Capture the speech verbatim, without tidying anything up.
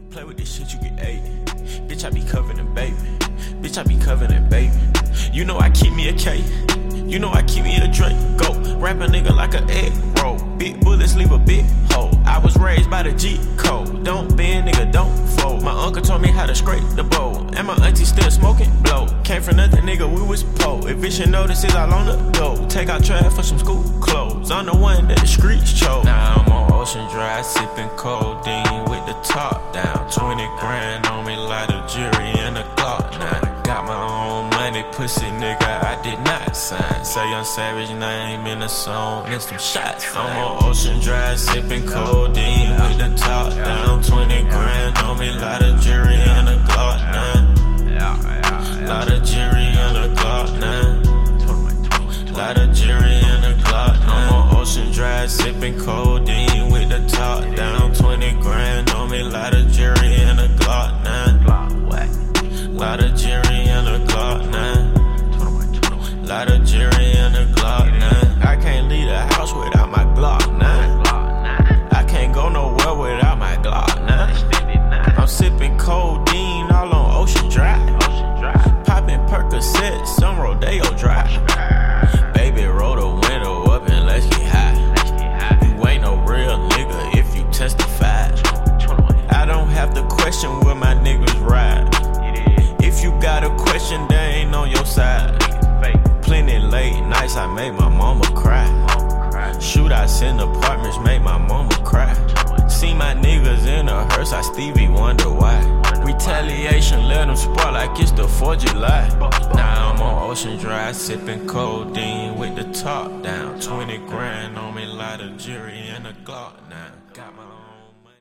Play with this shit, you get eight. Bitch, I be covered in baby. Bitch, I be covered in baby. You know I keep me a K. You know I keep me a Drake. Go, rap a nigga like a egg roll. Big bullets leave a big hole. I was raised by the G code. Don't bend, nigga, don't fold. My uncle told me how to scrape the bowl. And my auntie still smoking blow. Came from nothing, nigga, we was po. Eviction notices all on the go. Take out trash for some school clothes. I'm the one that the streets chose. Now I'm on Ocean Drive, sipping codeine with the top down. twenty grand on me, light a jury and a Glock now. Got my own money, pussy nigga, I did not sign. Say Young Savage name in the song and some shots. I'm on Ocean Drive, sipping codeine with the top down. twenty grand on me, light a jury and a Glock now. Light a jury and a Glock now. Light a jury and a Glock now. I'm on Ocean Drive, sipping codeine with the top down. twenty grand on me, light a jury and a Glock now. Light a jury and a Glock now. Light a jury and a Glock now. I can't leave the house without my Glock now. I can't go nowhere without my Glock now. I'm sipping codeine all on Ocean Drive. Popping Percocets on Rodeo Drive. Baby, roll the window up and let's get high. You ain't no real nigga if you testify. I don't have to question where my niggas ride. If you got a question, they ain't on your side. Plenty late nights, I made my mama cry. Shootouts in apartments made my mama cry. See my niggas in a hearse, I Stevie wonder why. Retaliation let them spoil like it's the fourth of July. Now I'm on Ocean Drive, sipping codeine with the top down. twenty grand on me, light a jury and a Glock now. Got my